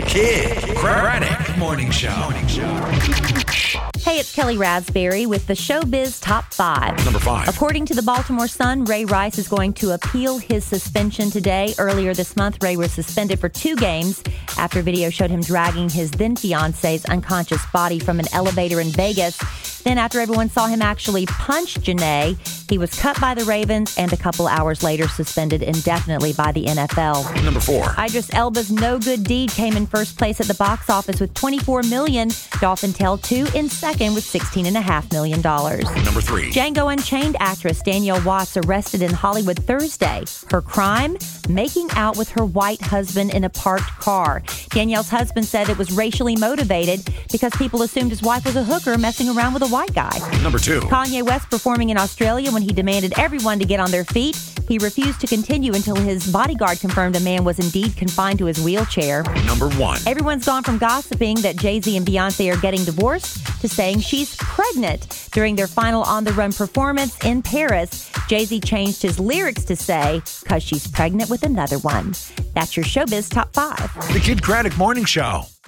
Kid Craddock Morning Show. Hey, it's Kelly Raspberry with the Showbiz Top 5. Number 5. According to the Baltimore Sun, Ray Rice is going to appeal his suspension today. Earlier this month, Ray was suspended for 2 games after video showed him dragging his then-fiance's unconscious body from an elevator in Vegas. Then after everyone saw him actually punch Janae, he was cut by the Ravens and a couple hours later suspended indefinitely by the NFL. Number 4. Idris Elba's No Good Deed came in first place at the box office with $24 million. Dolphin Tale 2 in second with $16.5 million. Number 3. Django Unchained actress Danielle Watts arrested in Hollywood Thursday. Her crime? Making out with her white husband in a parked car. Danielle's husband said it was racially motivated because people assumed his wife was a hooker messing around with a white guy. Number 2. Kanye West performing in Australia when he demanded everyone to get on their feet. He refused to continue until his bodyguard confirmed a man was indeed confined to his wheelchair. Number 1. Everyone's gone from gossiping that Jay-Z and Beyonce are getting divorced to saying she's pregnant. During their final On the Run performance in Paris, Jay-Z changed his lyrics to say, "'Cause she's pregnant with another one." That's your Showbiz Top 5. The Kid Craddock Morning Show.